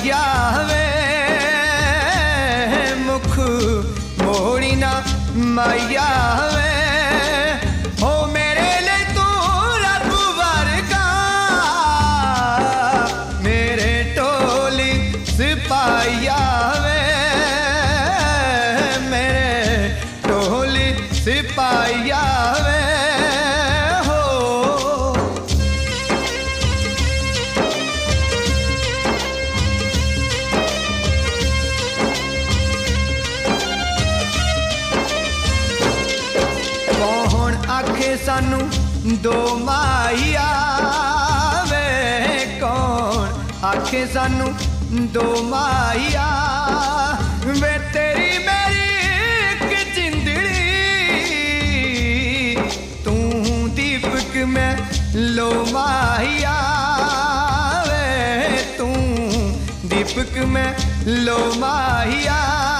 पाया वे मुख मोड़ी ना माया वे हो मेरे लिए तू रब वर्गा मेरे टोली सिपाहिया वे मेरे टोली सिपाहिया वे आखे सानू दो माहिया वे कौन आखे सानू दो माहिया वे तेरी मेरी एक जिंदड़ी तू दीपक में लो माहिया वे तू दीपक में लो माहिया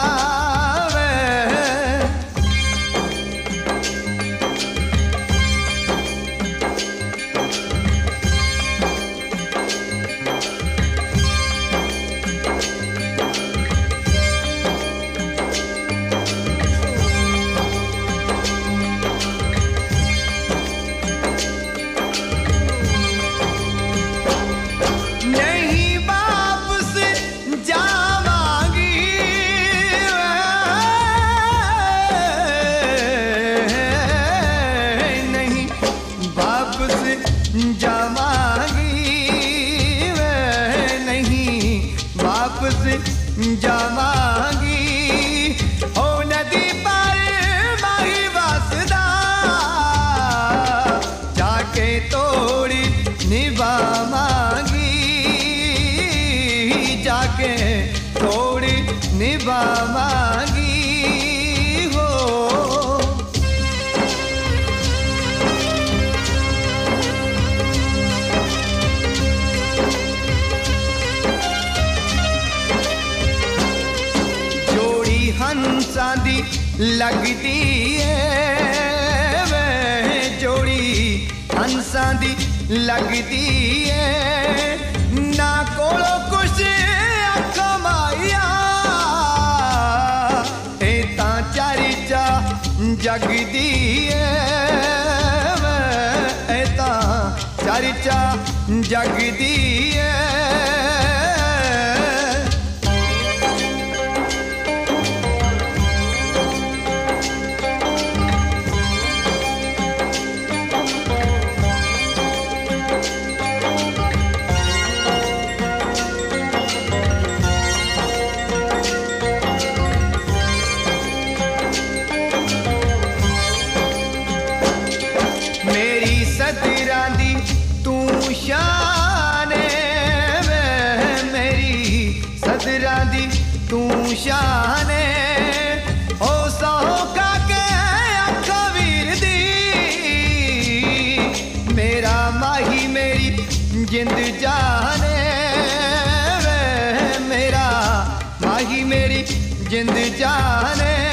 जावांगी ओ नदी पर माही वासदा जाके तोड़ी निभावांगी जाके तोड़ी निभावांगी हंसा दी लगती है वे जोड़ी हंसा दी लगती है ना कोलो कुछ अख माया एता चारी चा जगदी है एता चारी चा जगदी है सदरा दी तू शान वे मेरी सदरा दी तू शान ओ सौका के अख वीर दी मेरा माही मेरी जिंद जाने वे मेरा माही मेरी जिंद जाने